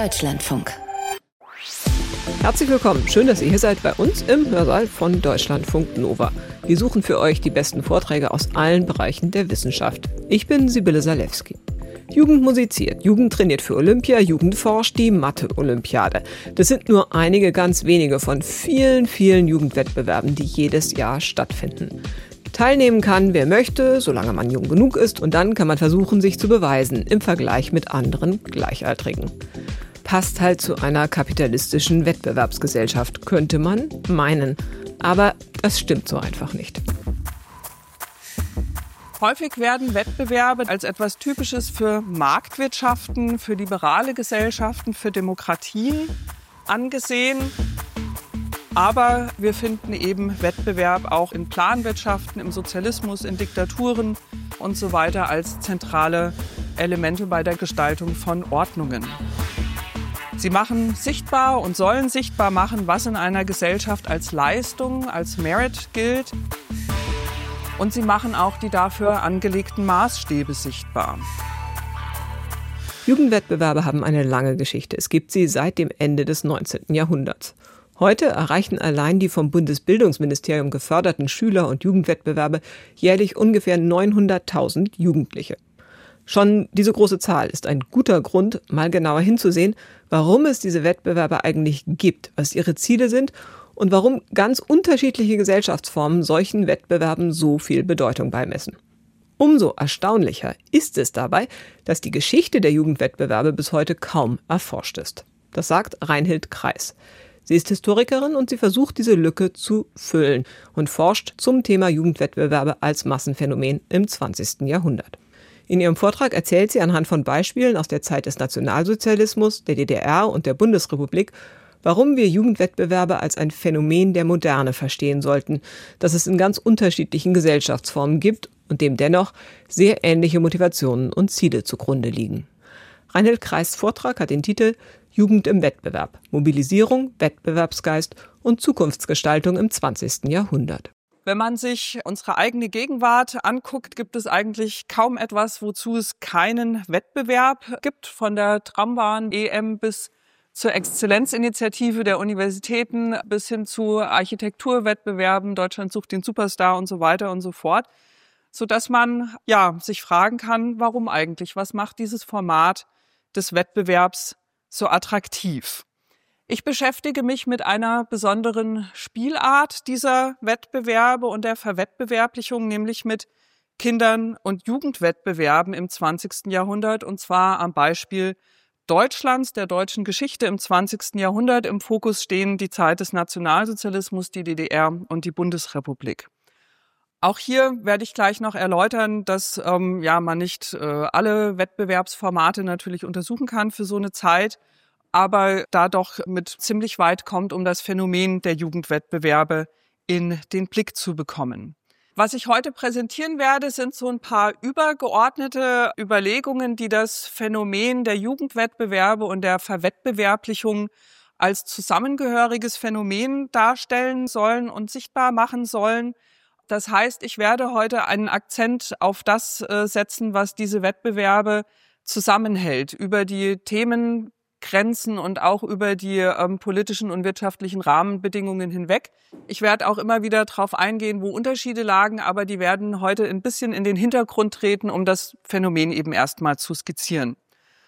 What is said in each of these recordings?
Deutschlandfunk. Herzlich willkommen. Schön, dass ihr hier seid bei uns im Hörsaal von Deutschlandfunk Nova. Wir suchen für euch die besten Vorträge aus allen Bereichen der Wissenschaft. Ich bin Sibylle Salewski. Jugend musiziert, Jugend trainiert für Olympia, Jugend forscht, die Mathe-Olympiade. Das sind nur einige ganz wenige von vielen, vielen Jugendwettbewerben, die jedes Jahr stattfinden. Teilnehmen kann, wer möchte, solange man jung genug ist, und dann kann man versuchen, sich zu beweisen im Vergleich mit anderen Gleichaltrigen. Passt halt zu einer kapitalistischen Wettbewerbsgesellschaft, könnte man meinen. Aber das stimmt so einfach nicht. Häufig werden Wettbewerbe als etwas Typisches für Marktwirtschaften, für liberale Gesellschaften, für Demokratien angesehen. Aber wir finden eben Wettbewerb auch in Planwirtschaften, im Sozialismus, in Diktaturen und so weiter als zentrale Elemente bei der Gestaltung von Ordnungen. Sie machen sichtbar und sollen sichtbar machen, was in einer Gesellschaft als Leistung, als Merit gilt. Und sie machen auch die dafür angelegten Maßstäbe sichtbar. Jugendwettbewerbe haben eine lange Geschichte. Es gibt sie seit dem Ende des 19. Jahrhunderts. Heute erreichen allein die vom Bundesbildungsministerium geförderten Schüler- und Jugendwettbewerbe jährlich ungefähr 900.000 Jugendliche. Schon diese große Zahl ist ein guter Grund, mal genauer hinzusehen, warum es diese Wettbewerbe eigentlich gibt, was ihre Ziele sind und warum ganz unterschiedliche Gesellschaftsformen solchen Wettbewerben so viel Bedeutung beimessen. Umso erstaunlicher ist es dabei, dass die Geschichte der Jugendwettbewerbe bis heute kaum erforscht ist. Das sagt Reinhild Kreis. Sie ist Historikerin und sie versucht, diese Lücke zu füllen und forscht zum Thema Jugendwettbewerbe als Massenphänomen im 20. Jahrhundert. In ihrem Vortrag erzählt sie anhand von Beispielen aus der Zeit des Nationalsozialismus, der DDR und der Bundesrepublik, warum wir Jugendwettbewerbe als ein Phänomen der Moderne verstehen sollten, das es in ganz unterschiedlichen Gesellschaftsformen gibt und dem dennoch sehr ähnliche Motivationen und Ziele zugrunde liegen. Reinhild Kreis' Vortrag hat den Titel Jugend im Wettbewerb, Mobilisierung, Wettbewerbsgeist und Zukunftsgestaltung im 20. Jahrhundert. Wenn man sich unsere eigene Gegenwart anguckt, gibt es eigentlich kaum etwas, wozu es keinen Wettbewerb gibt. Von der Trambahn-EM bis zur Exzellenzinitiative der Universitäten bis hin zu Architekturwettbewerben, Deutschland sucht den Superstar und so weiter und so fort. Sodass man sich fragen kann, warum eigentlich? Was macht dieses Format des Wettbewerbs so attraktiv? Ich beschäftige mich mit einer besonderen Spielart dieser Wettbewerbe und der Verwettbewerblichung, nämlich mit Kindern- und Jugendwettbewerben im 20. Jahrhundert, und zwar am Beispiel Deutschlands, der deutschen Geschichte im 20. Jahrhundert. Im Fokus stehen die Zeit des Nationalsozialismus, die DDR und die Bundesrepublik. Auch hier werde ich gleich noch erläutern, dass man nicht alle Wettbewerbsformate natürlich untersuchen kann für so eine Zeit, aber da doch mit ziemlich weit kommt, um das Phänomen der Jugendwettbewerbe in den Blick zu bekommen. Was ich heute präsentieren werde, sind so ein paar übergeordnete Überlegungen, die das Phänomen der Jugendwettbewerbe und der Verwettbewerblichung als zusammengehöriges Phänomen darstellen sollen und sichtbar machen sollen. Das heißt, ich werde heute einen Akzent auf das setzen, was diese Wettbewerbe zusammenhält, über die Themengrenzen und auch über die politischen und wirtschaftlichen Rahmenbedingungen hinweg. Ich werde auch immer wieder darauf eingehen, wo Unterschiede lagen, aber die werden heute ein bisschen in den Hintergrund treten, um das Phänomen eben erstmal zu skizzieren.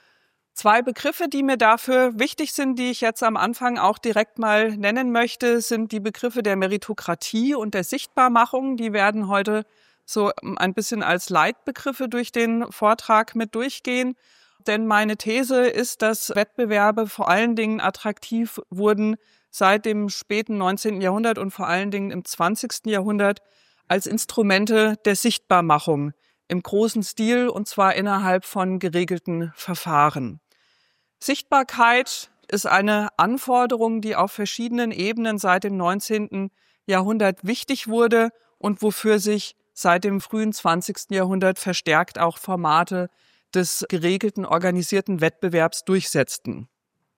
Zwei Begriffe, die mir dafür wichtig sind, die ich jetzt am Anfang auch direkt mal nennen möchte, sind die Begriffe der Meritokratie und der Sichtbarmachung. Die werden heute so ein bisschen als Leitbegriffe durch den Vortrag mit durchgehen. Denn meine These ist, dass Wettbewerbe vor allen Dingen attraktiv wurden seit dem späten 19. Jahrhundert und vor allen Dingen im 20. Jahrhundert als Instrumente der Sichtbarmachung im großen Stil, und zwar innerhalb von geregelten Verfahren. Sichtbarkeit ist eine Anforderung, die auf verschiedenen Ebenen seit dem 19. Jahrhundert wichtig wurde und wofür sich seit dem frühen 20. Jahrhundert verstärkt auch Formate des geregelten, organisierten Wettbewerbs durchsetzten.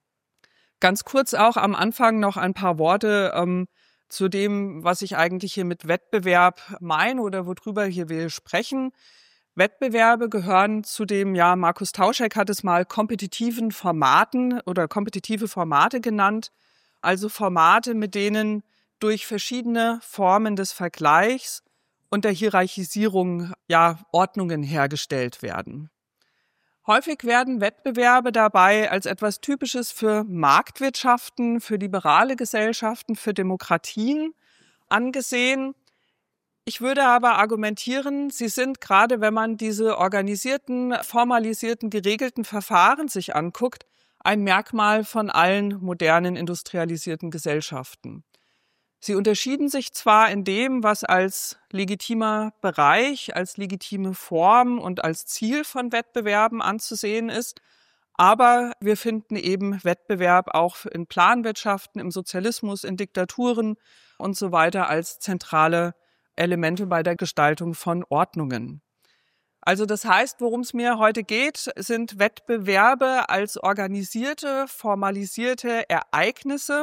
Ganz kurz auch am Anfang noch ein paar Worte zu dem, was ich eigentlich hier mit Wettbewerb meine oder worüber hier will sprechen. Wettbewerbe gehören zu dem, Markus Tauschek hat es mal kompetitiven Formaten oder kompetitive Formate genannt, also Formate, mit denen durch verschiedene Formen des Vergleichs und der Hierarchisierung Ordnungen hergestellt werden. Häufig werden Wettbewerbe dabei als etwas Typisches für Marktwirtschaften, für liberale Gesellschaften, für Demokratien angesehen. Ich würde aber argumentieren, sie sind, gerade wenn man diese organisierten, formalisierten, geregelten Verfahren sich anguckt, ein Merkmal von allen modernen industrialisierten Gesellschaften. Sie unterschieden sich zwar in dem, was als legitimer Bereich, als legitime Form und als Ziel von Wettbewerben anzusehen ist, aber wir finden eben Wettbewerb auch in Planwirtschaften, im Sozialismus, in Diktaturen und so weiter als zentrale Elemente bei der Gestaltung von Ordnungen. Also das heißt, worum es mir heute geht, sind Wettbewerbe als organisierte, formalisierte Ereignisse.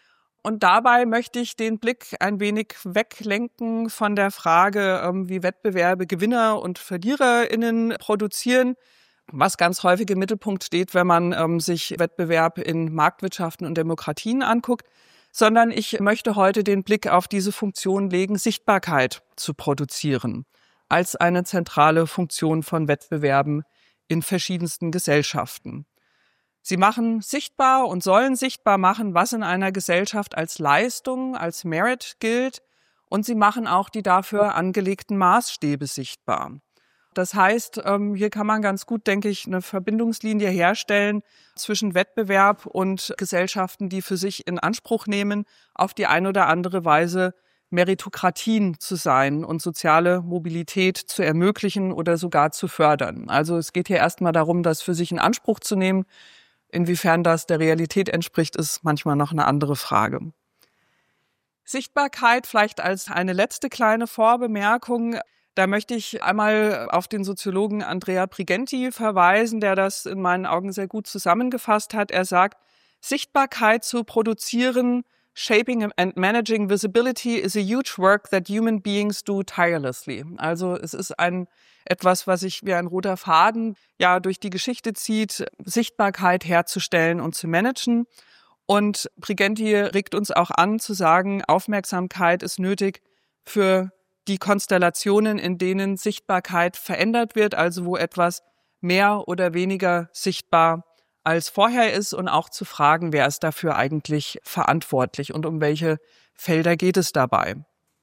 Und dabei möchte ich den Blick ein wenig weglenken von der Frage, wie Wettbewerbe Gewinner und VerliererInnen produzieren, was ganz häufig im Mittelpunkt steht, wenn man sich Wettbewerb in Marktwirtschaften und Demokratien anguckt, sondern ich möchte heute den Blick auf diese Funktion legen, Sichtbarkeit zu produzieren, als eine zentrale Funktion von Wettbewerben in verschiedensten Gesellschaften. Sie machen sichtbar und sollen sichtbar machen, was in einer Gesellschaft als Leistung, als Merit gilt, und sie machen auch die dafür angelegten Maßstäbe sichtbar. Das heißt, hier kann man ganz gut, denke ich, eine Verbindungslinie herstellen zwischen Wettbewerb und Gesellschaften, die für sich in Anspruch nehmen, auf die eine oder andere Weise Meritokratien zu sein und soziale Mobilität zu ermöglichen oder sogar zu fördern. Also es geht hier erstmal darum, das für sich in Anspruch zu nehmen. Inwiefern das der Realität entspricht, ist manchmal noch eine andere Frage. Sichtbarkeit vielleicht als eine letzte kleine Vorbemerkung. Da möchte ich einmal auf den Soziologen Andrea Brighenti verweisen, der das in meinen Augen sehr gut zusammengefasst hat. Er sagt, Sichtbarkeit zu produzieren, shaping and managing visibility is a huge work that human beings do tirelessly. Also es ist etwas, was sich wie ein roter Faden durch die Geschichte zieht, Sichtbarkeit herzustellen und zu managen. Und Brighenti regt uns auch an zu sagen, Aufmerksamkeit ist nötig für die Konstellationen, in denen Sichtbarkeit verändert wird, also wo etwas mehr oder weniger sichtbar als vorher ist, und auch zu fragen, wer ist dafür eigentlich verantwortlich und um welche Felder geht es dabei.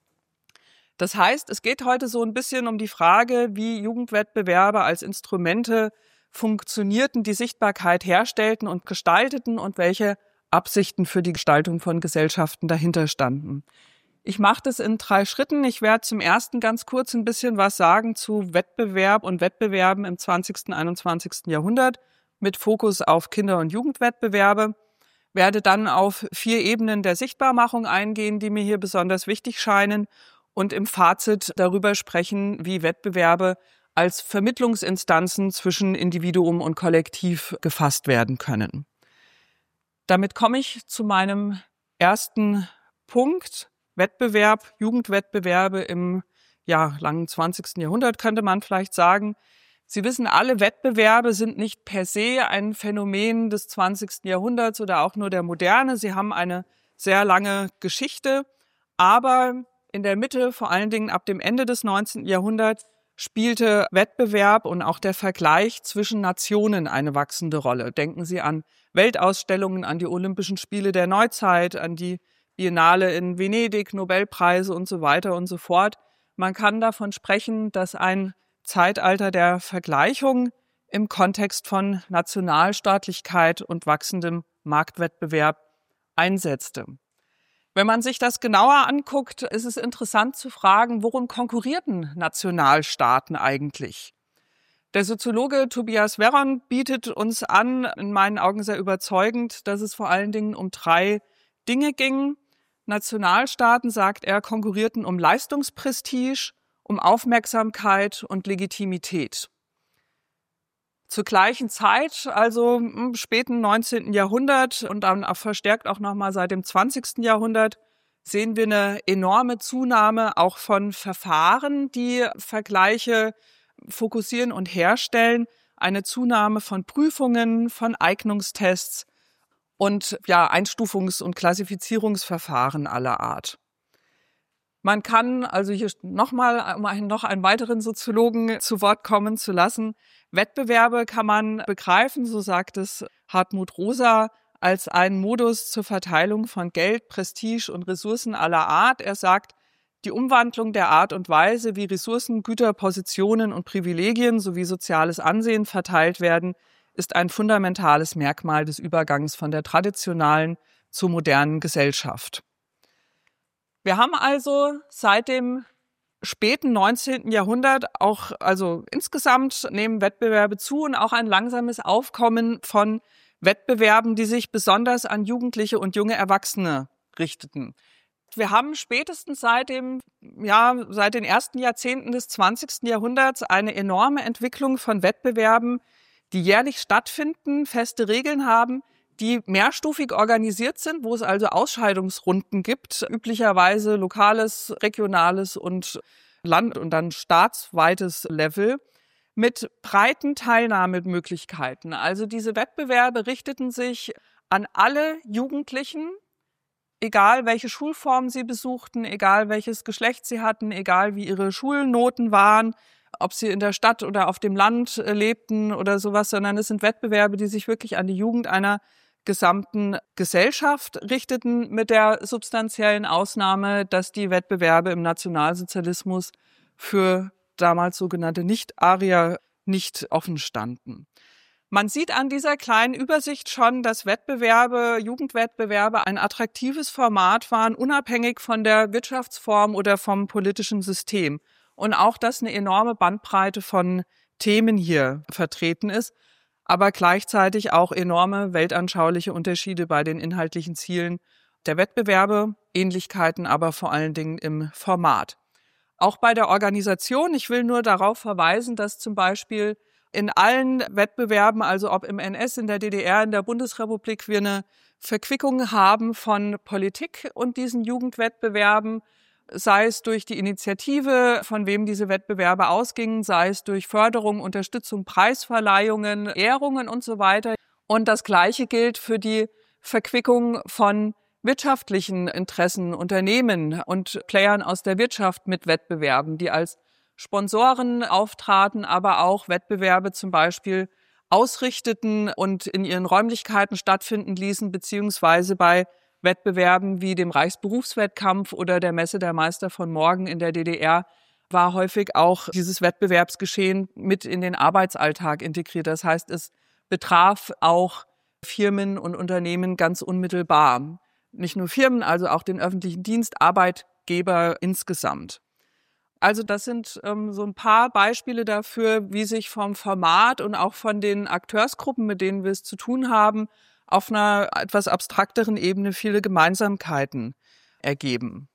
Das heißt, es geht heute so ein bisschen um die Frage, wie Jugendwettbewerbe als Instrumente funktionierten, die Sichtbarkeit herstellten und gestalteten und welche Absichten für die Gestaltung von Gesellschaften dahinter standen. Ich mache das in 3 Schritten. Ich werde zum ersten ganz kurz ein bisschen was sagen zu Wettbewerb und Wettbewerben im 20. und 21. Jahrhundert mit Fokus auf Kinder- und Jugendwettbewerbe. Werde dann auf 4 Ebenen der Sichtbarmachung eingehen, die mir hier besonders wichtig scheinen, und im Fazit darüber sprechen, wie Wettbewerbe als Vermittlungsinstanzen zwischen Individuum und Kollektiv gefasst werden können. Damit komme ich zu meinem ersten Punkt. Wettbewerb, Jugendwettbewerbe im langen 20. Jahrhundert könnte man vielleicht sagen. Sie wissen alle, Wettbewerbe sind nicht per se ein Phänomen des 20. Jahrhunderts oder auch nur der Moderne. Sie haben eine sehr lange Geschichte, aber in der Mitte, vor allen Dingen ab dem Ende des 19. Jahrhunderts, spielte Wettbewerb und auch der Vergleich zwischen Nationen eine wachsende Rolle. Denken Sie an Weltausstellungen, an die Olympischen Spiele der Neuzeit, an die Biennale in Venedig, Nobelpreise und so weiter und so fort. Man kann davon sprechen, dass ein Zeitalter der Vergleichung im Kontext von Nationalstaatlichkeit und wachsendem Marktwettbewerb einsetzte. Wenn man sich das genauer anguckt, ist es interessant zu fragen, worum konkurrierten Nationalstaaten eigentlich? Der Soziologe Tobias Veron bietet uns an, in meinen Augen sehr überzeugend, dass es vor allen Dingen um 3 Dinge ging. Nationalstaaten, sagt er, konkurrierten um Leistungsprestige, um Aufmerksamkeit und Legitimität. Zur gleichen Zeit, also im späten 19. Jahrhundert und dann verstärkt auch nochmal seit dem 20. Jahrhundert, sehen wir eine enorme Zunahme auch von Verfahren, die Vergleiche fokussieren und herstellen eine Zunahme von Prüfungen, von Eignungstests und Einstufungs- und Klassifizierungsverfahren aller Art. Man kann, also hier nochmal, um noch einen weiteren Soziologen zu Wort kommen zu lassen, Wettbewerbe kann man begreifen, so sagt es Hartmut Rosa, als einen Modus zur Verteilung von Geld, Prestige und Ressourcen aller Art. Er sagt, die Umwandlung der Art und Weise, wie Ressourcen, Güter, Positionen und Privilegien sowie soziales Ansehen verteilt werden, ist ein fundamentales Merkmal des Übergangs von der traditionalen zur modernen Gesellschaft. Wir haben also seit dem späten 19. Jahrhundert also insgesamt nehmen Wettbewerbe zu und auch ein langsames Aufkommen von Wettbewerben, die sich besonders an Jugendliche und junge Erwachsene richteten. Wir haben spätestens seit den ersten Jahrzehnten des 20. Jahrhunderts eine enorme Entwicklung von Wettbewerben, die jährlich stattfinden, feste Regeln haben, die mehrstufig organisiert sind, wo es also Ausscheidungsrunden gibt, üblicherweise lokales, regionales und Land- und dann staatsweites Level mit breiten Teilnahmemöglichkeiten. Also diese Wettbewerbe richteten sich an alle Jugendlichen, egal welche Schulform sie besuchten, egal welches Geschlecht sie hatten, egal wie ihre Schulnoten waren, ob sie in der Stadt oder auf dem Land lebten oder sowas, sondern es sind Wettbewerbe, die sich wirklich an die Jugend einer gesamten Gesellschaft richteten, mit der substanziellen Ausnahme, dass die Wettbewerbe im Nationalsozialismus für damals sogenannte Nicht-Arier nicht offen standen. Man sieht an dieser kleinen Übersicht schon, dass Wettbewerbe, Jugendwettbewerbe ein attraktives Format waren, unabhängig von der Wirtschaftsform oder vom politischen System. Und auch, dass eine enorme Bandbreite von Themen hier vertreten ist, aber gleichzeitig auch enorme weltanschauliche Unterschiede bei den inhaltlichen Zielen der Wettbewerbe, Ähnlichkeiten aber vor allen Dingen im Format. Auch bei der Organisation, ich will nur darauf verweisen, dass zum Beispiel in allen Wettbewerben, also ob im NS, in der DDR, in der Bundesrepublik, wir eine Verquickung haben von Politik und diesen Jugendwettbewerben, sei es durch die Initiative, von wem diese Wettbewerbe ausgingen, sei es durch Förderung, Unterstützung, Preisverleihungen, Ehrungen und so weiter. Und das Gleiche gilt für die Verquickung von wirtschaftlichen Interessen, Unternehmen und Playern aus der Wirtschaft mit Wettbewerben, die als Sponsoren auftraten, aber auch Wettbewerbe zum Beispiel ausrichteten und in ihren Räumlichkeiten stattfinden ließen, beziehungsweise bei Wettbewerben wie dem Reichsberufswettkampf oder der Messe der Meister von morgen in der DDR war häufig auch dieses Wettbewerbsgeschehen mit in den Arbeitsalltag integriert. Das heißt, es betraf auch Firmen und Unternehmen ganz unmittelbar. Nicht nur Firmen, also auch den öffentlichen Dienst, Arbeitgeber insgesamt. Also das sind so ein paar Beispiele dafür, wie sich vom Format und auch von den Akteursgruppen, mit denen wir es zu tun haben, auf einer etwas abstrakteren Ebene viele Gemeinsamkeiten ergeben.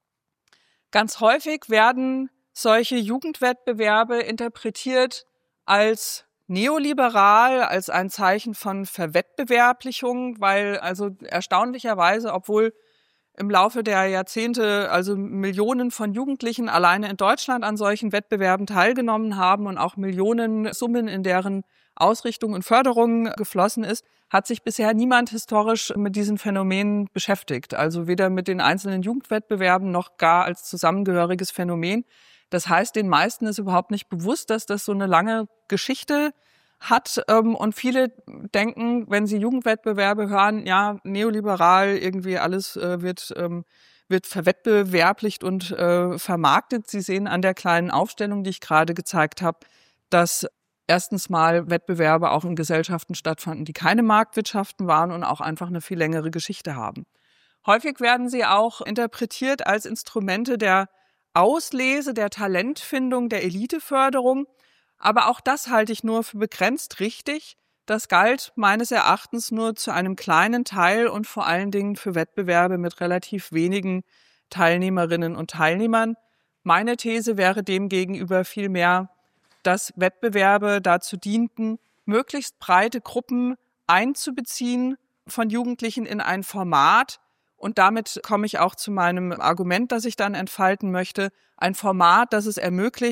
Ganz häufig werden solche Jugendwettbewerbe interpretiert als neoliberal, als ein Zeichen von Verwettbewerblichung, weil also erstaunlicherweise, obwohl im Laufe der Jahrzehnte also Millionen von Jugendlichen alleine in Deutschland an solchen Wettbewerben teilgenommen haben und auch Millionen Summen in deren Ausrichtung und Förderung geflossen ist, hat sich bisher niemand historisch mit diesen Phänomenen beschäftigt. Also weder mit den einzelnen Jugendwettbewerben noch gar als zusammengehöriges Phänomen. Das heißt, den meisten ist überhaupt nicht bewusst, dass das so eine lange Geschichte hat. Und viele denken, wenn sie Jugendwettbewerbe hören, ja, neoliberal, irgendwie alles wird verwettbewerblicht und vermarktet. Sie sehen an der kleinen Aufstellung, die ich gerade gezeigt habe, dass erstens mal Wettbewerbe auch in Gesellschaften stattfanden, die keine Marktwirtschaften waren und auch einfach eine viel längere Geschichte haben. Häufig werden sie auch interpretiert als Instrumente der Auslese, der Talentfindung, der Eliteförderung. Aber auch das halte ich nur für begrenzt richtig. Das galt meines Erachtens nur zu einem kleinen Teil und vor allen Dingen für Wettbewerbe mit relativ wenigen Teilnehmerinnen und Teilnehmern. Meine These wäre demgegenüber vielmehr, dass Wettbewerbe dazu dienten, möglichst breite Gruppen einzubeziehen von Jugendlichen in ein Format. Und damit komme ich auch zu meinem Argument, das ich dann entfalten möchte. Ein Format, das es ermöglicht,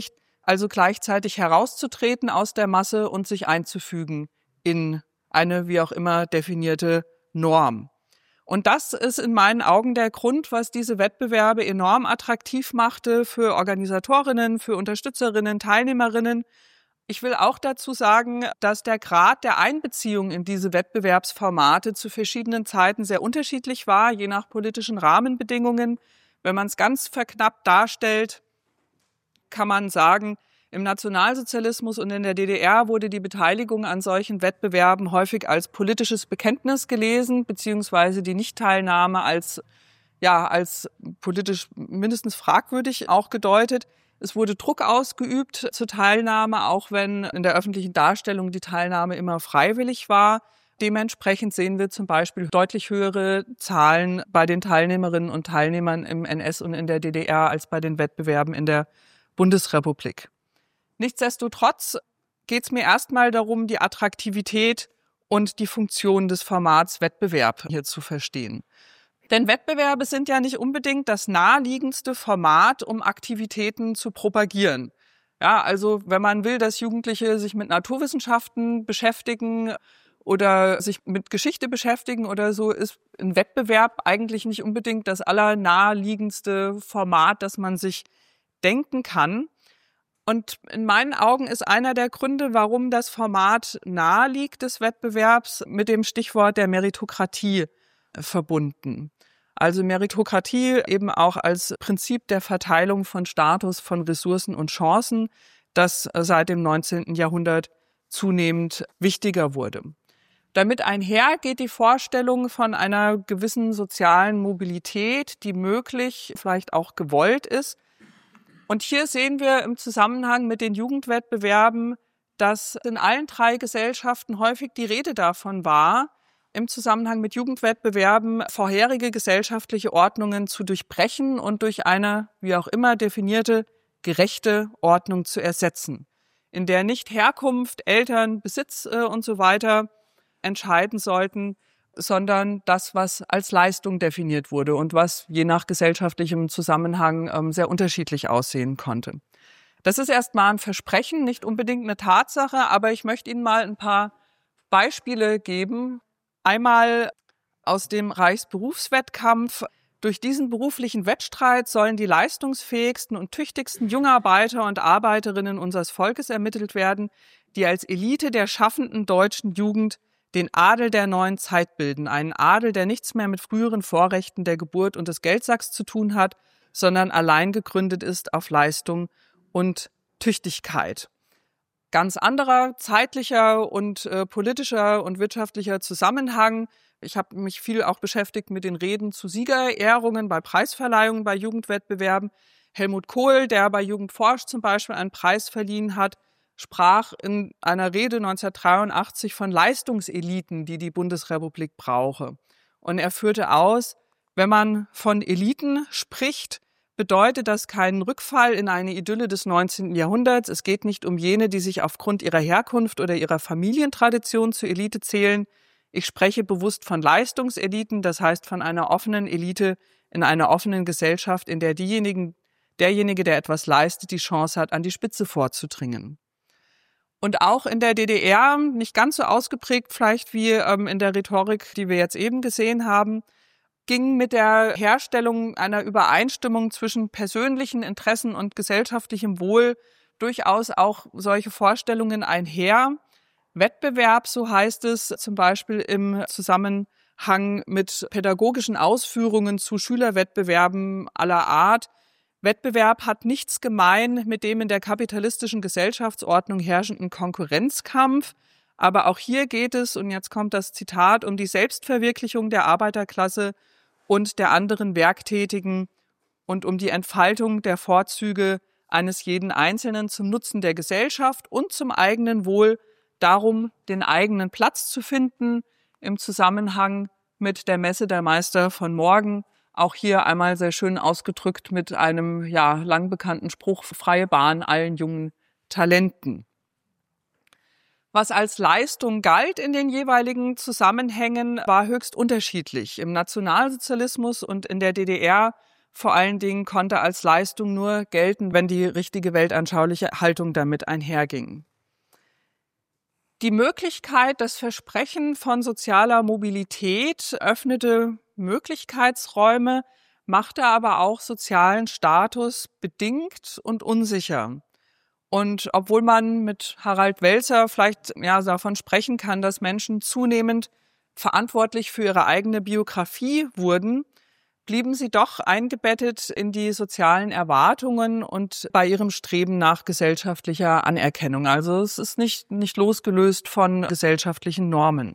also gleichzeitig herauszutreten aus der Masse und sich einzufügen in eine wie auch immer definierte Norm. Und das ist in meinen Augen der Grund, was diese Wettbewerbe enorm attraktiv machte für Organisatorinnen, für Unterstützerinnen, Teilnehmerinnen. Ich will auch dazu sagen, dass der Grad der Einbeziehung in diese Wettbewerbsformate zu verschiedenen Zeiten sehr unterschiedlich war, je nach politischen Rahmenbedingungen. Wenn man es ganz verknappt darstellt, kann man sagen, im Nationalsozialismus und in der DDR wurde die Beteiligung an solchen Wettbewerben häufig als politisches Bekenntnis gelesen, beziehungsweise die Nichtteilnahme als politisch mindestens fragwürdig auch gedeutet. Es wurde Druck ausgeübt zur Teilnahme, auch wenn in der öffentlichen Darstellung die Teilnahme immer freiwillig war. Dementsprechend sehen wir zum Beispiel deutlich höhere Zahlen bei den Teilnehmerinnen und Teilnehmern im NS und in der DDR als bei den Wettbewerben in der Bundesrepublik. Nichtsdestotrotz geht es mir erstmal darum, die Attraktivität und die Funktion des Formats Wettbewerb hier zu verstehen. Denn Wettbewerbe sind ja nicht unbedingt das naheliegendste Format, um Aktivitäten zu propagieren. Ja, also wenn man will, dass Jugendliche sich mit Naturwissenschaften beschäftigen oder sich mit Geschichte beschäftigen oder so, ist ein Wettbewerb eigentlich nicht unbedingt das allernaheliegendste Format, das man sich denken kann. Und in meinen Augen ist einer der Gründe, warum das Format nahe liegt des Wettbewerbs, mit dem Stichwort der Meritokratie verbunden. Also Meritokratie eben auch als Prinzip der Verteilung von Status, von Ressourcen und Chancen, das seit dem 19. Jahrhundert zunehmend wichtiger wurde. Damit einher geht die Vorstellung von einer gewissen sozialen Mobilität, die möglich, vielleicht auch gewollt ist. Und hier sehen wir im Zusammenhang mit den Jugendwettbewerben, dass in allen 3 Gesellschaften häufig die Rede davon war, im Zusammenhang mit Jugendwettbewerben vorherige gesellschaftliche Ordnungen zu durchbrechen und durch eine, wie auch immer definierte, gerechte Ordnung zu ersetzen, in der nicht Herkunft, Eltern, Besitz und so weiter entscheiden sollten, sondern das, was als Leistung definiert wurde und was je nach gesellschaftlichem Zusammenhang sehr unterschiedlich aussehen konnte. Das ist erstmal ein Versprechen, nicht unbedingt eine Tatsache, aber ich möchte Ihnen mal ein paar Beispiele geben. Einmal aus dem Reichsberufswettkampf. Durch diesen beruflichen Wettstreit sollen die leistungsfähigsten und tüchtigsten Jungarbeiter und Arbeiterinnen unseres Volkes ermittelt werden, die als Elite der schaffenden deutschen Jugend den Adel der neuen Zeit bilden, einen Adel, der nichts mehr mit früheren Vorrechten der Geburt und des Geldsacks zu tun hat, sondern allein gegründet ist auf Leistung und Tüchtigkeit. Ganz anderer zeitlicher und politischer und wirtschaftlicher Zusammenhang. Ich habe mich viel auch beschäftigt mit den Reden zu Siegerehrungen bei Preisverleihungen, bei Jugendwettbewerben. Helmut Kohl, der bei Jugend forscht zum Beispiel einen Preis verliehen hat, sprach in einer Rede 1983 von Leistungseliten, die die Bundesrepublik brauche. Und er führte aus, wenn man von Eliten spricht, bedeutet das keinen Rückfall in eine Idylle des 19. Jahrhunderts. Es geht nicht um jene, die sich aufgrund ihrer Herkunft oder ihrer Familientradition zur Elite zählen. Ich spreche bewusst von Leistungseliten, das heißt von einer offenen Elite in einer offenen Gesellschaft, in der derjenige, der etwas leistet, die Chance hat, an die Spitze vorzudringen. Und auch in der DDR, nicht ganz so ausgeprägt vielleicht wie in der Rhetorik, die wir jetzt eben gesehen haben, ging mit der Herstellung einer Übereinstimmung zwischen persönlichen Interessen und gesellschaftlichem Wohl durchaus auch solche Vorstellungen einher. Wettbewerb, so heißt es zum Beispiel im Zusammenhang mit pädagogischen Ausführungen zu Schülerwettbewerben aller Art. Wettbewerb hat nichts gemein mit dem in der kapitalistischen Gesellschaftsordnung herrschenden Konkurrenzkampf. Aber auch hier geht es, und jetzt kommt das Zitat, um die Selbstverwirklichung der Arbeiterklasse und der anderen Werktätigen und um die Entfaltung der Vorzüge eines jeden Einzelnen zum Nutzen der Gesellschaft und zum eigenen Wohl, darum, den eigenen Platz zu finden im Zusammenhang mit der Messe der Meister von morgen. Auch hier einmal sehr schön ausgedrückt mit einem lang bekannten Spruch, freie Bahn allen jungen Talenten. Was als Leistung galt in den jeweiligen Zusammenhängen, war höchst unterschiedlich. Im Nationalsozialismus und in der DDR vor allen Dingen konnte als Leistung nur gelten, wenn die richtige weltanschauliche Haltung damit einherging. Die Möglichkeit, das Versprechen von sozialer Mobilität öffnete Möglichkeitsräume, machte aber auch sozialen Status bedingt und unsicher. Und obwohl man mit Harald Welzer vielleicht davon sprechen kann, dass Menschen zunehmend verantwortlich für ihre eigene Biografie wurden, blieben sie doch eingebettet in die sozialen Erwartungen und bei ihrem Streben nach gesellschaftlicher Anerkennung. Also es ist nicht losgelöst von gesellschaftlichen Normen.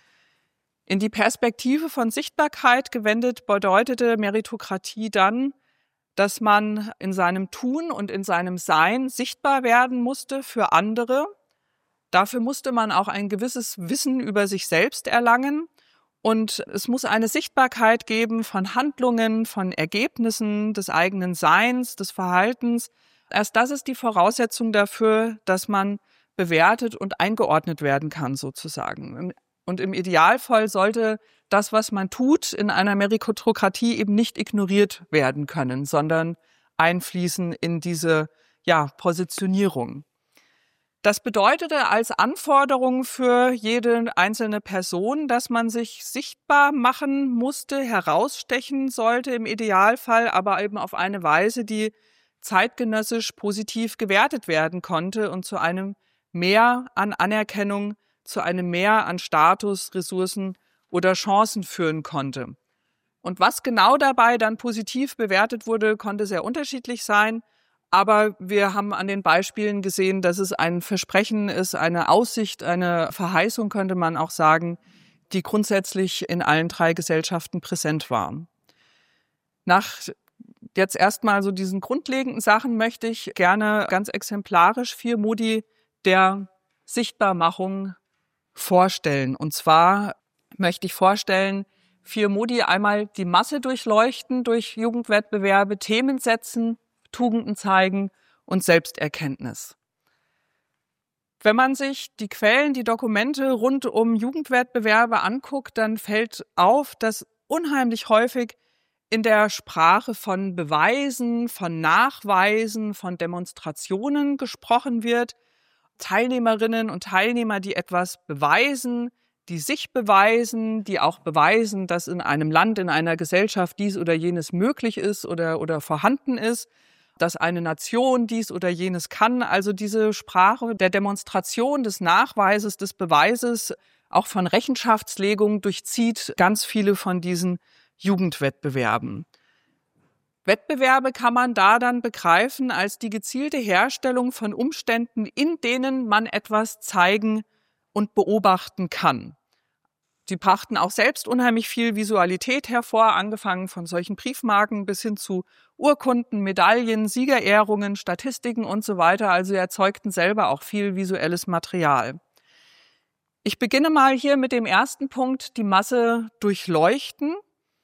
In die Perspektive von Sichtbarkeit gewendet bedeutete Meritokratie dann, dass man in seinem Tun und in seinem Sein sichtbar werden musste für andere. Dafür musste man auch ein gewisses Wissen über sich selbst erlangen. Und es muss eine Sichtbarkeit geben von Handlungen, von Ergebnissen des eigenen Seins, des Verhaltens. Erst das ist die Voraussetzung dafür, dass man bewertet und eingeordnet werden kann, sozusagen. Und im Idealfall sollte das, was man tut, in einer Meritokratie eben nicht ignoriert werden können, sondern einfließen in diese Positionierung. Das bedeutete als Anforderung für jede einzelne Person, dass man sich sichtbar machen musste, herausstechen sollte im Idealfall, aber eben auf eine Weise, die zeitgenössisch positiv gewertet werden konnte und zu einem Mehr an Anerkennung, zu einem Mehr an Status, Ressourcen oder Chancen führen konnte. Und was genau dabei dann positiv bewertet wurde, konnte sehr unterschiedlich sein. Aber wir haben an den Beispielen gesehen, dass es ein Versprechen ist, eine Aussicht, eine Verheißung, könnte man auch sagen, die grundsätzlich in allen 3 Gesellschaften präsent war. Nach jetzt erstmal so diesen grundlegenden Sachen möchte ich gerne ganz exemplarisch 4 Modi der Sichtbarmachung vorstellen. Und zwar möchte ich vorstellen 4 Modi, einmal die Masse durchleuchten durch Jugendwettbewerbe, Themen setzen, Tugenden zeigen und Selbsterkenntnis. Wenn man sich die Quellen, die Dokumente rund um Jugendwettbewerbe anguckt, dann fällt auf, dass unheimlich häufig in der Sprache von Beweisen, von Nachweisen, von Demonstrationen gesprochen wird. Teilnehmerinnen und Teilnehmer, die etwas beweisen, die sich beweisen, die auch beweisen, dass in einem Land, in einer Gesellschaft dies oder jenes möglich ist oder vorhanden ist, dass eine Nation dies oder jenes kann. Also diese Sprache der Demonstration, des Nachweises, des Beweises, auch von Rechenschaftslegung durchzieht ganz viele von diesen Jugendwettbewerben. Wettbewerbe kann man da dann begreifen als die gezielte Herstellung von Umständen, in denen man etwas zeigen und beobachten kann. Sie brachten auch selbst unheimlich viel Visualität hervor, angefangen von solchen Briefmarken bis hin zu Urkunden, Medaillen, Siegerehrungen, Statistiken und so weiter. Also sie erzeugten selber auch viel visuelles Material. Ich beginne mal hier mit dem ersten Punkt, die Masse durchleuchten.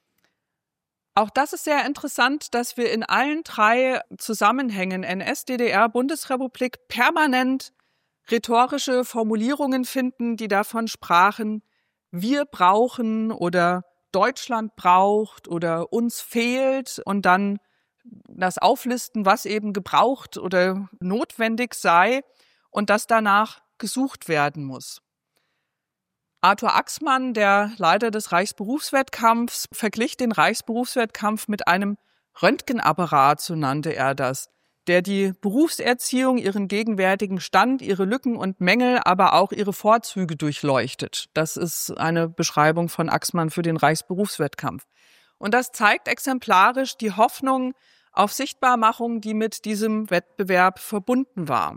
Auch das ist sehr interessant, dass wir in allen 3 Zusammenhängen NS, DDR, Bundesrepublik permanent rhetorische Formulierungen finden, die davon sprachen, wir brauchen oder Deutschland braucht oder uns fehlt und dann das Auflisten, was eben gebraucht oder notwendig sei und dass danach gesucht werden muss. Arthur Axmann, der Leiter des Reichsberufswettkampfs, verglich den Reichsberufswettkampf mit einem Röntgenapparat, so nannte er das, der die Berufserziehung, ihren gegenwärtigen Stand, ihre Lücken und Mängel, aber auch ihre Vorzüge durchleuchtet. Das ist eine Beschreibung von Axmann für den Reichsberufswettkampf. Und das zeigt exemplarisch die Hoffnung auf Sichtbarmachung, die mit diesem Wettbewerb verbunden war.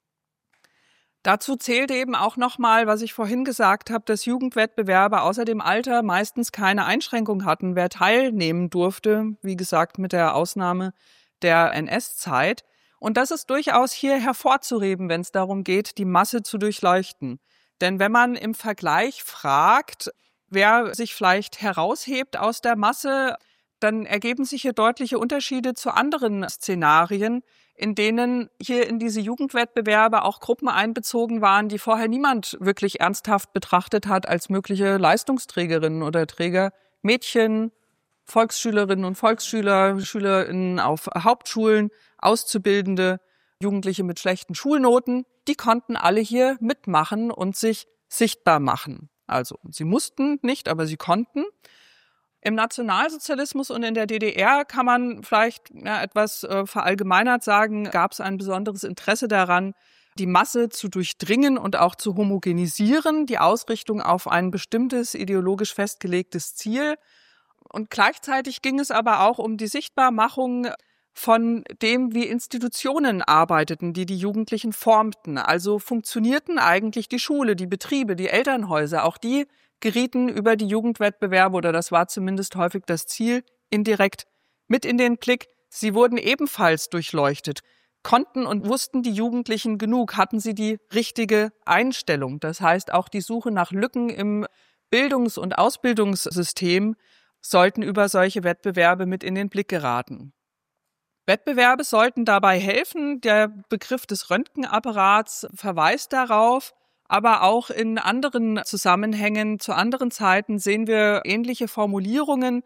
Dazu zählte eben auch nochmal, was ich vorhin gesagt habe, dass Jugendwettbewerbe außer dem Alter meistens keine Einschränkung hatten, wer teilnehmen durfte, wie gesagt mit der Ausnahme der NS-Zeit. Und das ist durchaus hier hervorzuheben, wenn es darum geht, die Masse zu durchleuchten. Denn wenn man im Vergleich fragt, wer sich vielleicht heraushebt aus der Masse, dann ergeben sich hier deutliche Unterschiede zu anderen Szenarien, in denen hier in diese Jugendwettbewerbe auch Gruppen einbezogen waren, die vorher niemand wirklich ernsthaft betrachtet hat als mögliche Leistungsträgerinnen oder Träger. Mädchen, Volksschülerinnen und Volksschüler, SchülerInnen auf Hauptschulen, Auszubildende, Jugendliche mit schlechten Schulnoten, die konnten alle hier mitmachen und sich sichtbar machen. Also sie mussten nicht, aber sie konnten. Im Nationalsozialismus und in der DDR kann man vielleicht etwas verallgemeinert sagen, gab es ein besonderes Interesse daran, die Masse zu durchdringen und auch zu homogenisieren, die Ausrichtung auf ein bestimmtes ideologisch festgelegtes Ziel. Und gleichzeitig ging es aber auch um die Sichtbarmachung von dem, wie Institutionen arbeiteten, die die Jugendlichen formten. Also funktionierten eigentlich die Schule, die Betriebe, die Elternhäuser, auch die gerieten über die Jugendwettbewerbe, oder das war zumindest häufig das Ziel, indirekt mit in den Blick. Sie wurden ebenfalls durchleuchtet. Konnten und wussten die Jugendlichen genug? Hatten sie die richtige Einstellung? Das heißt, auch die Suche nach Lücken im Bildungs- und Ausbildungssystem sollten über solche Wettbewerbe mit in den Blick geraten. Wettbewerbe sollten dabei helfen. Der Begriff des Röntgenapparats verweist darauf. Aber auch in anderen Zusammenhängen zu anderen Zeiten sehen wir ähnliche Formulierungen.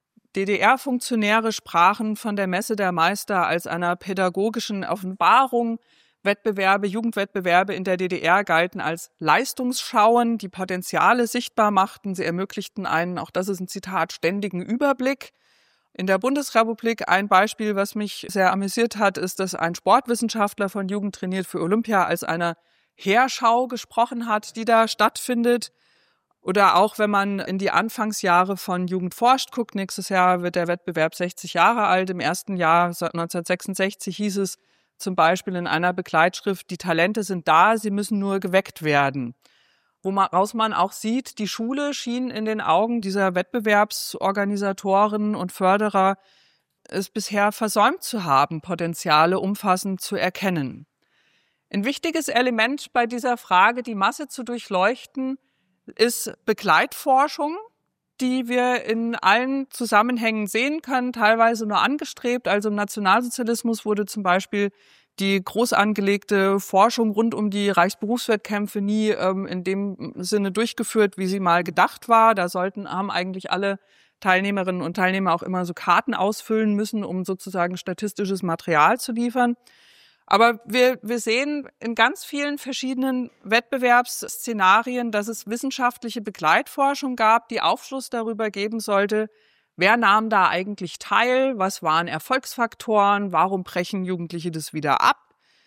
DDR-Funktionäre sprachen von der Messe der Meister als einer pädagogischen Offenbarung. Wettbewerbe, Jugendwettbewerbe in der DDR galten als Leistungsschauen, die Potenziale sichtbar machten. Sie ermöglichten einen, auch das ist ein Zitat, ständigen Überblick. In der Bundesrepublik ein Beispiel, was mich sehr amüsiert hat, ist, dass ein Sportwissenschaftler von Jugend trainiert für Olympia als einer Heerschau gesprochen hat, die da stattfindet. Oder auch, wenn man in die Anfangsjahre von Jugend forscht guckt, nächstes Jahr wird der Wettbewerb 60 Jahre alt. Im ersten Jahr, 1966, hieß es zum Beispiel in einer Begleitschrift, die Talente sind da, sie müssen nur geweckt werden. Woraus man auch sieht, die Schule schien in den Augen dieser Wettbewerbsorganisatoren und Förderer es bisher versäumt zu haben, Potenziale umfassend zu erkennen. Ein wichtiges Element bei dieser Frage, die Masse zu durchleuchten, ist Begleitforschung, die wir in allen Zusammenhängen sehen können, teilweise nur angestrebt. Also im Nationalsozialismus wurde zum Beispiel die groß angelegte Forschung rund um die Reichsberufswettkämpfe nie in dem Sinne durchgeführt, wie sie mal gedacht war. Da haben eigentlich alle Teilnehmerinnen und Teilnehmer auch immer so Karten ausfüllen müssen, um sozusagen statistisches Material zu liefern. Aber wir sehen in ganz vielen verschiedenen Wettbewerbsszenarien, dass es wissenschaftliche Begleitforschung gab, die Aufschluss darüber geben sollte, wer nahm da eigentlich teil, was waren Erfolgsfaktoren, warum brechen Jugendliche das wieder ab.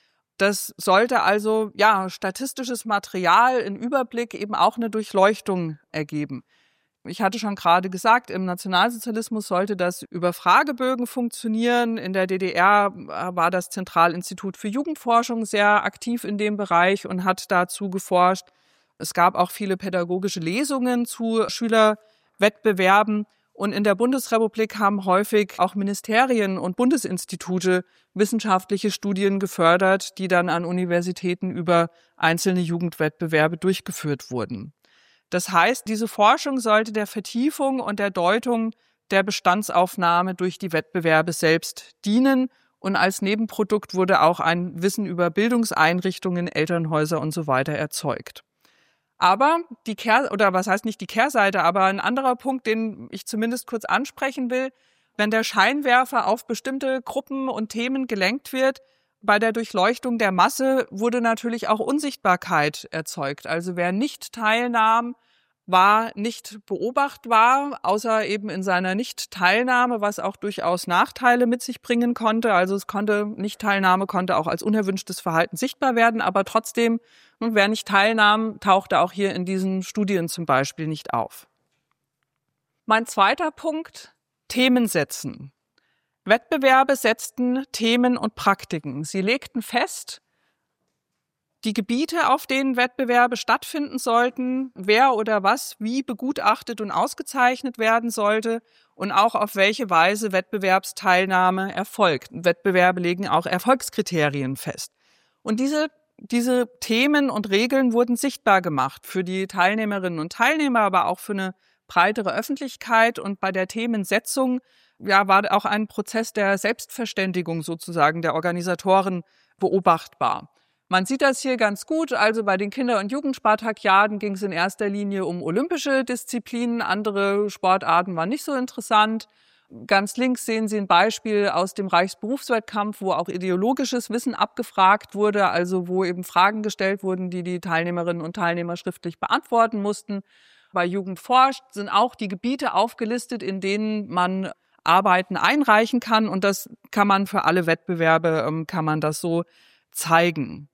Das sollte also statistisches Material, einen Überblick, eben auch eine Durchleuchtung ergeben. Ich hatte schon gerade gesagt, im Nationalsozialismus sollte das über Fragebögen funktionieren. In der DDR war das Zentralinstitut für Jugendforschung sehr aktiv in dem Bereich und hat dazu geforscht. Es gab auch viele pädagogische Lesungen zu Schülerwettbewerben. Und in der Bundesrepublik haben häufig auch Ministerien und Bundesinstitute wissenschaftliche Studien gefördert, die dann an Universitäten über einzelne Jugendwettbewerbe durchgeführt wurden. Das heißt, diese Forschung sollte der Vertiefung und der Deutung der Bestandsaufnahme durch die Wettbewerbe selbst dienen. Und als Nebenprodukt wurde auch ein Wissen über Bildungseinrichtungen, Elternhäuser und so weiter erzeugt. Aber nicht die Kehrseite, aber ein anderer Punkt, den ich zumindest kurz ansprechen will, wenn der Scheinwerfer auf bestimmte Gruppen und Themen gelenkt wird, bei der Durchleuchtung der Masse wurde natürlich auch Unsichtbarkeit erzeugt. Also wer nicht teilnahm, war nicht beobachtbar, außer eben in seiner Nicht-Teilnahme, was auch durchaus Nachteile mit sich bringen konnte. Also Nicht-Teilnahme konnte auch als unerwünschtes Verhalten sichtbar werden, aber trotzdem, wer nicht teilnahm, tauchte auch hier in diesen Studien zum Beispiel nicht auf. Mein zweiter Punkt, Themen setzen. Wettbewerbe setzten Themen und Praktiken. Sie legten fest, die Gebiete, auf denen Wettbewerbe stattfinden sollten, wer oder was wie begutachtet und ausgezeichnet werden sollte und auch auf welche Weise Wettbewerbsteilnahme erfolgt. Wettbewerbe legen auch Erfolgskriterien fest. Und diese Themen und Regeln wurden sichtbar gemacht für die Teilnehmerinnen und Teilnehmer, aber auch für eine breitere Öffentlichkeit. Und bei der Themensetzung war auch ein Prozess der Selbstverständigung sozusagen der Organisatoren beobachtbar. Man sieht das hier ganz gut. Also bei den Kinder- und Jugendspartakiaden ging es in erster Linie um olympische Disziplinen. Andere Sportarten waren nicht so interessant. Ganz links sehen Sie ein Beispiel aus dem Reichsberufswettkampf, wo auch ideologisches Wissen abgefragt wurde, also wo eben Fragen gestellt wurden, die die Teilnehmerinnen und Teilnehmer schriftlich beantworten mussten. Bei Jugend forscht sind auch die Gebiete aufgelistet, in denen man Arbeiten einreichen kann, und das kann man für alle Wettbewerbe, kann man das so zeigen.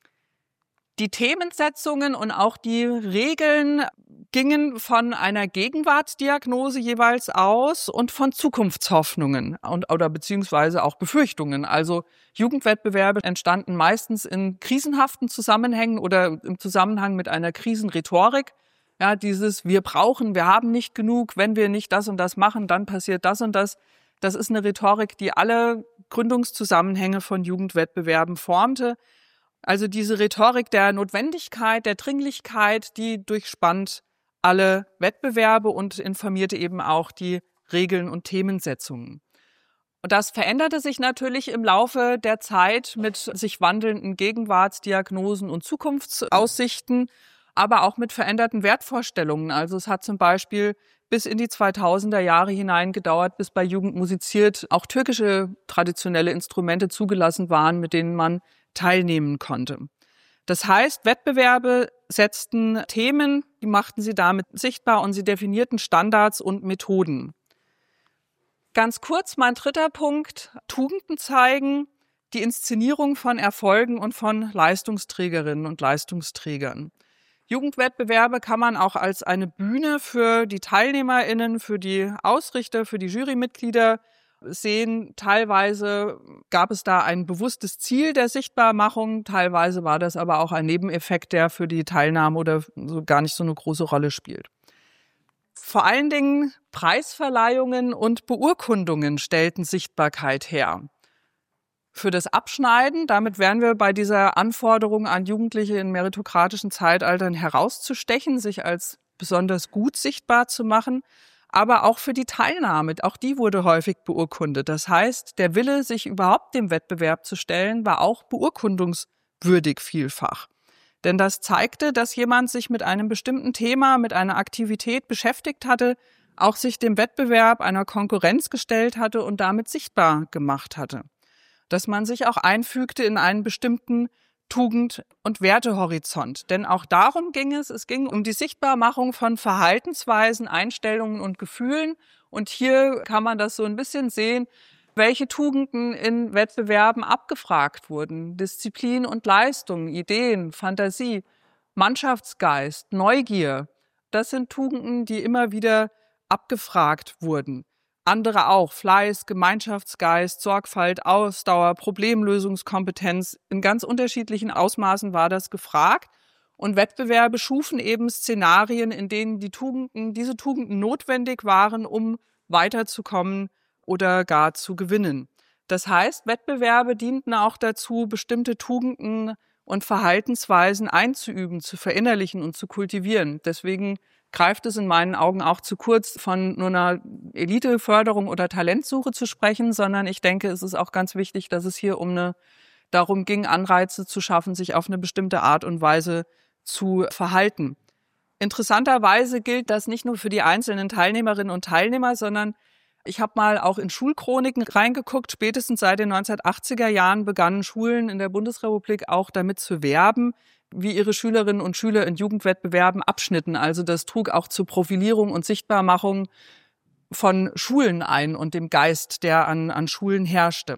Die Themensetzungen und auch die Regeln gingen von einer Gegenwartsdiagnose jeweils aus und von Zukunftshoffnungen oder beziehungsweise auch Befürchtungen. Also Jugendwettbewerbe entstanden meistens in krisenhaften Zusammenhängen oder im Zusammenhang mit einer Krisenrhetorik. Ja, wir haben nicht genug, wenn wir nicht das und das machen, dann passiert das und das. Das ist eine Rhetorik, die alle Gründungszusammenhänge von Jugendwettbewerben formte. Also diese Rhetorik der Notwendigkeit, der Dringlichkeit, die durchspannt alle Wettbewerbe und informierte eben auch die Regeln und Themensetzungen. Und das veränderte sich natürlich im Laufe der Zeit mit sich wandelnden Gegenwartsdiagnosen und Zukunftsaussichten, aber auch mit veränderten Wertvorstellungen. Also es hat zum Beispiel bis in die 2000er Jahre hinein gedauert, bis bei Jugend musiziert auch türkische traditionelle Instrumente zugelassen waren, mit denen man teilnehmen konnte. Das heißt, Wettbewerbe setzten Themen, die machten sie damit sichtbar und sie definierten Standards und Methoden. Ganz kurz mein dritter Punkt, Tugenden zeigen, die Inszenierung von Erfolgen und von Leistungsträgerinnen und Leistungsträgern. Jugendwettbewerbe kann man auch als eine Bühne für die TeilnehmerInnen, für die Ausrichter, für die Jurymitglieder sehen. Teilweise gab es da ein bewusstes Ziel der Sichtbarmachung, teilweise war das aber auch ein Nebeneffekt, der für die Teilnahme oder so gar nicht so eine große Rolle spielt. Vor allen Dingen Preisverleihungen und Beurkundungen stellten Sichtbarkeit her. Für das Abschneiden, damit wären wir bei dieser Anforderung an Jugendliche in meritokratischen Zeitaltern herauszustechen, sich als besonders gut sichtbar zu machen, aber auch für die Teilnahme, auch die wurde häufig beurkundet. Das heißt, der Wille, sich überhaupt dem Wettbewerb zu stellen, war auch beurkundungswürdig vielfach. Denn das zeigte, dass jemand sich mit einem bestimmten Thema, mit einer Aktivität beschäftigt hatte, auch sich dem Wettbewerb einer Konkurrenz gestellt hatte und damit sichtbar gemacht hatte. Dass man sich auch einfügte in einen bestimmten Tugend- und Wertehorizont. Denn auch darum ging es. Es ging um die Sichtbarmachung von Verhaltensweisen, Einstellungen und Gefühlen. Und hier kann man das so ein bisschen sehen, welche Tugenden in Wettbewerben abgefragt wurden. Disziplin und Leistung, Ideen, Fantasie, Mannschaftsgeist, Neugier. Das sind Tugenden, die immer wieder abgefragt wurden. Andere auch, Fleiß, Gemeinschaftsgeist, Sorgfalt, Ausdauer, Problemlösungskompetenz. In ganz unterschiedlichen Ausmaßen war das gefragt. Und Wettbewerbe schufen eben Szenarien, in denen diese Tugenden notwendig waren, um weiterzukommen oder gar zu gewinnen. Das heißt, Wettbewerbe dienten auch dazu, bestimmte Tugenden und Verhaltensweisen einzuüben, zu verinnerlichen und zu kultivieren. Deswegen greift es in meinen Augen auch zu kurz, von nur einer Eliteförderung oder Talentsuche zu sprechen, sondern ich denke, es ist auch ganz wichtig, dass es hier darum ging, Anreize zu schaffen, sich auf eine bestimmte Art und Weise zu verhalten. Interessanterweise gilt das nicht nur für die einzelnen Teilnehmerinnen und Teilnehmer, sondern ich habe mal auch in Schulchroniken reingeguckt. Spätestens seit den 1980er Jahren begannen Schulen in der Bundesrepublik auch damit zu werben, wie ihre Schülerinnen und Schüler in Jugendwettbewerben abschnitten. Also das trug auch zur Profilierung und Sichtbarmachung von Schulen ein und dem Geist, der an Schulen herrschte.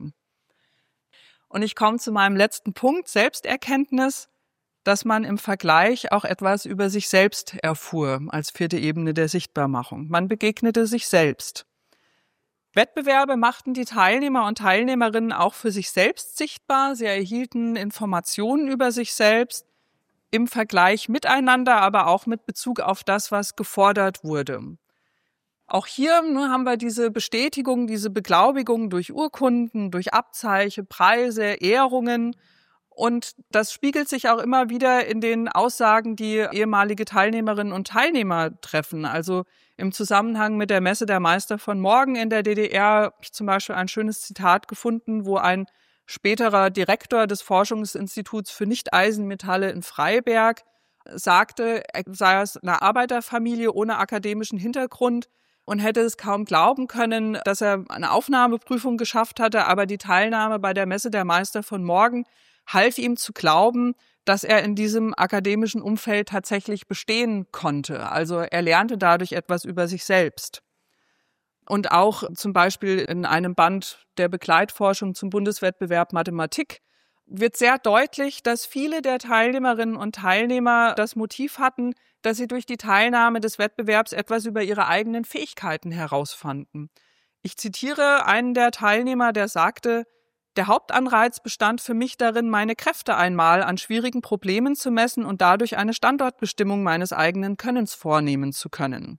Und ich komme zu meinem letzten Punkt, Selbsterkenntnis, dass man im Vergleich auch etwas über sich selbst erfuhr, als vierte Ebene der Sichtbarmachung. Man begegnete sich selbst. Wettbewerbe machten die Teilnehmer und Teilnehmerinnen auch für sich selbst sichtbar. Sie erhielten Informationen über sich selbst im Vergleich miteinander, aber auch mit Bezug auf das, was gefordert wurde. Auch hier haben wir diese Bestätigung, diese Beglaubigung durch Urkunden, durch Abzeichen, Preise, Ehrungen. Und das spiegelt sich auch immer wieder in den Aussagen, die ehemalige Teilnehmerinnen und Teilnehmer treffen. Also im Zusammenhang mit der Messe der Meister von morgen in der DDR habe ich zum Beispiel ein schönes Zitat gefunden, wo ein späterer Direktor des Forschungsinstituts für Nicht-Eisenmetalle in Freiberg, sagte, er sei aus einer Arbeiterfamilie ohne akademischen Hintergrund und hätte es kaum glauben können, dass er eine Aufnahmeprüfung geschafft hatte, aber die Teilnahme bei der Messe der Meister von morgen half ihm zu glauben, dass er in diesem akademischen Umfeld tatsächlich bestehen konnte. Also er lernte dadurch etwas über sich selbst. Und auch zum Beispiel in einem Band der Begleitforschung zum Bundeswettbewerb Mathematik wird sehr deutlich, dass viele der Teilnehmerinnen und Teilnehmer das Motiv hatten, dass sie durch die Teilnahme des Wettbewerbs etwas über ihre eigenen Fähigkeiten herausfanden. Ich zitiere einen der Teilnehmer, der sagte: Der Hauptanreiz bestand für mich darin, meine Kräfte einmal an schwierigen Problemen zu messen und dadurch eine Standortbestimmung meines eigenen Könnens vornehmen zu können.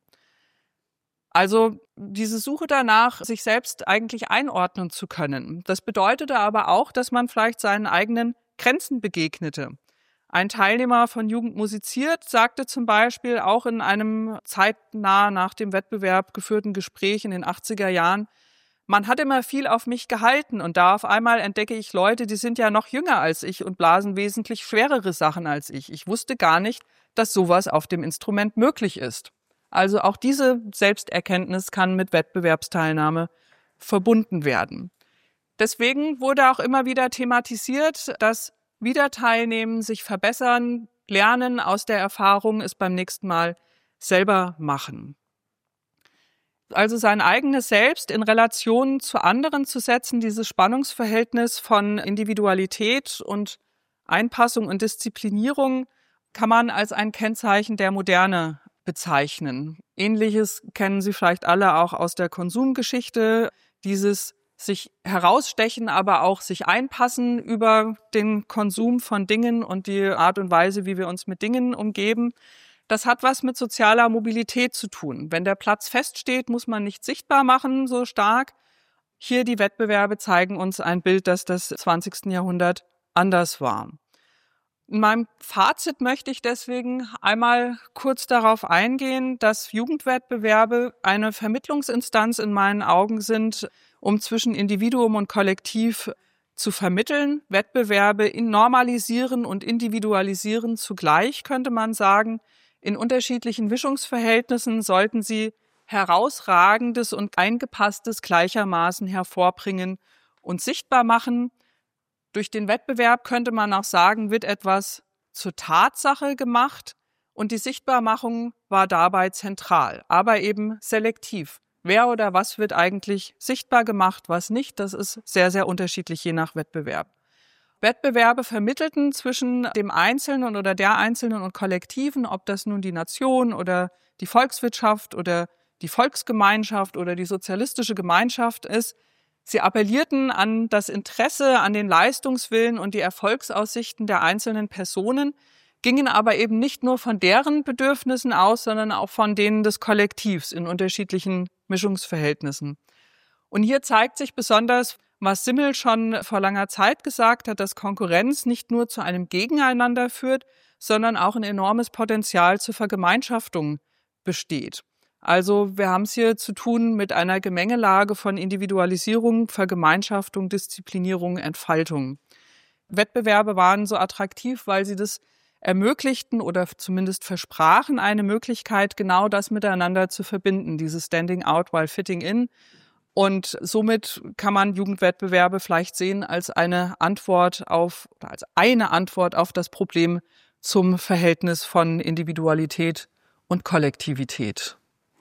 Also diese Suche danach, sich selbst eigentlich einordnen zu können. Das bedeutete aber auch, dass man vielleicht seinen eigenen Grenzen begegnete. Ein Teilnehmer von Jugend musiziert sagte zum Beispiel auch in einem zeitnah nach dem Wettbewerb geführten Gespräch in den 80er Jahren: Man hat immer viel auf mich gehalten und da auf einmal entdecke ich Leute, die sind ja noch jünger als ich und blasen wesentlich schwerere Sachen als ich. Ich wusste gar nicht, dass sowas auf dem Instrument möglich ist. Also auch diese Selbsterkenntnis kann mit Wettbewerbsteilnahme verbunden werden. Deswegen wurde auch immer wieder thematisiert, dass Wiederteilnehmen, sich verbessern, lernen aus der Erfahrung, es beim nächsten Mal selber machen. Also sein eigenes Selbst in Relation zu anderen zu setzen, dieses Spannungsverhältnis von Individualität und Einpassung und Disziplinierung, kann man als ein Kennzeichen der Moderne bezeichnen. Ähnliches kennen Sie vielleicht alle auch aus der Konsumgeschichte, dieses sich herausstechen, aber auch sich einpassen über den Konsum von Dingen und die Art und Weise, wie wir uns mit Dingen umgeben. Das hat was mit sozialer Mobilität zu tun. Wenn der Platz feststeht, muss man nicht sichtbar machen so stark. Hier die Wettbewerbe zeigen uns ein Bild, dass das 20. Jahrhundert anders war. In meinem Fazit möchte ich deswegen einmal kurz darauf eingehen, dass Jugendwettbewerbe eine Vermittlungsinstanz in meinen Augen sind, um zwischen Individuum und Kollektiv zu vermitteln. Wettbewerbe normalisieren und individualisieren zugleich, könnte man sagen. In unterschiedlichen Mischungsverhältnissen sollten sie Herausragendes und Eingepasstes gleichermaßen hervorbringen und sichtbar machen. Durch den Wettbewerb, könnte man auch sagen, wird etwas zur Tatsache gemacht und die Sichtbarmachung war dabei zentral, aber eben selektiv. Wer oder was wird eigentlich sichtbar gemacht, was nicht, das ist sehr, sehr unterschiedlich je nach Wettbewerb. Wettbewerbe vermittelten zwischen dem Einzelnen oder der Einzelnen und Kollektiven, ob das nun die Nation oder die Volkswirtschaft oder die Volksgemeinschaft oder die sozialistische Gemeinschaft ist. Sie appellierten an das Interesse, an den Leistungswillen und die Erfolgsaussichten der einzelnen Personen, gingen aber eben nicht nur von deren Bedürfnissen aus, sondern auch von denen des Kollektivs in unterschiedlichen Mischungsverhältnissen. Und hier zeigt sich besonders, was Simmel schon vor langer Zeit gesagt hat, dass Konkurrenz nicht nur zu einem Gegeneinander führt, sondern auch ein enormes Potenzial zur Vergemeinschaftung besteht. Also wir haben es hier zu tun mit einer Gemengelage von Individualisierung, Vergemeinschaftung, Disziplinierung, Entfaltung. Wettbewerbe waren so attraktiv, weil sie das ermöglichten oder zumindest versprachen, eine Möglichkeit, genau das miteinander zu verbinden, dieses Standing out while fitting in. Und somit kann man Jugendwettbewerbe vielleicht sehen als eine Antwort auf das Problem zum Verhältnis von Individualität und Kollektivität.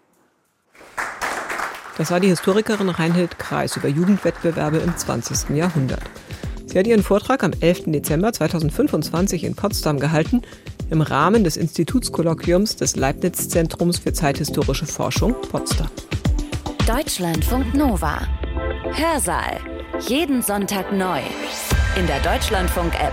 Das war die Historikerin Reinhild Kreis über Jugendwettbewerbe im 20. Jahrhundert. Sie hat ihren Vortrag am 11. Dezember 2025 in Potsdam gehalten, im Rahmen des Institutskolloquiums des Leibniz-Zentrums für zeithistorische Forschung Potsdam. Deutschlandfunk Nova. Hörsaal. Jeden Sonntag neu. In der Deutschlandfunk-App.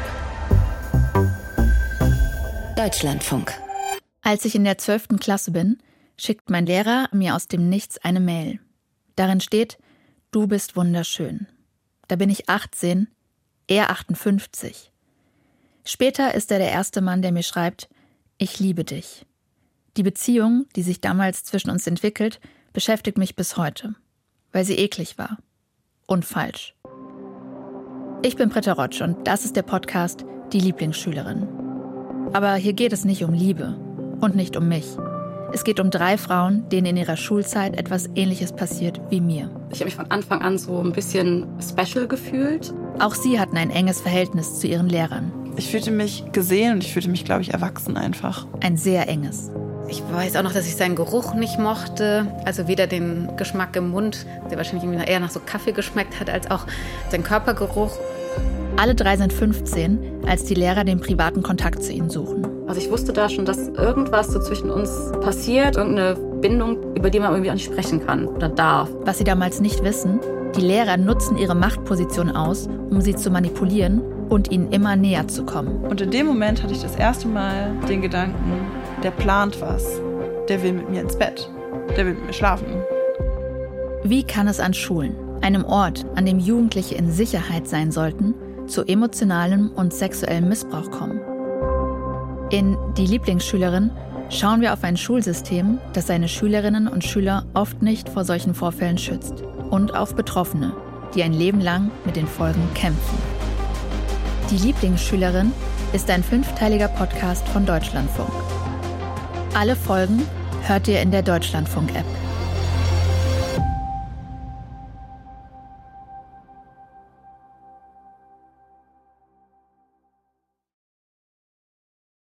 Deutschlandfunk. Als ich in der 12. Klasse bin, schickt mein Lehrer mir aus dem Nichts eine Mail. Darin steht: Du bist wunderschön. Da bin ich 18, er 58. Später ist er der erste Mann, der mir schreibt: Ich liebe dich. Die Beziehung, die sich damals zwischen uns entwickelt, beschäftigt mich bis heute, weil sie eklig war und falsch. Ich bin Britta Rotsch und das ist der Podcast Die Lieblingsschülerin. Aber hier geht es nicht um Liebe und nicht um mich. Es geht um 3 Frauen, denen in ihrer Schulzeit etwas Ähnliches passiert wie mir. Ich habe mich von Anfang an so ein bisschen special gefühlt. Auch sie hatten ein enges Verhältnis zu ihren Lehrern. Ich fühlte mich gesehen und ich fühlte mich, glaube ich, erwachsen einfach. Ein sehr enges. Ich weiß auch noch, dass ich seinen Geruch nicht mochte. Also weder den Geschmack im Mund, der wahrscheinlich irgendwie eher nach so Kaffee geschmeckt hat, als auch seinen Körpergeruch. Alle 3 sind 15, als die Lehrer den privaten Kontakt zu ihnen suchen. Also ich wusste da schon, dass irgendwas so zwischen uns passiert, irgendeine Bindung, über die man irgendwie auch nicht sprechen kann oder darf. Was sie damals nicht wissen, die Lehrer nutzen ihre Machtposition aus, um sie zu manipulieren und ihnen immer näher zu kommen. Und in dem Moment hatte ich das erste Mal den Gedanken, der plant was, der will mit mir ins Bett, der will mit mir schlafen. Wie kann es an Schulen, einem Ort, an dem Jugendliche in Sicherheit sein sollten, zu emotionalem und sexuellem Missbrauch kommen? In Die Lieblingsschülerin schauen wir auf ein Schulsystem, das seine Schülerinnen und Schüler oft nicht vor solchen Vorfällen schützt. Und auf Betroffene, die ein Leben lang mit den Folgen kämpfen. Die Lieblingsschülerin ist ein 5-teiliger Podcast von Deutschlandfunk. Alle Folgen hört ihr in der Deutschlandfunk-App.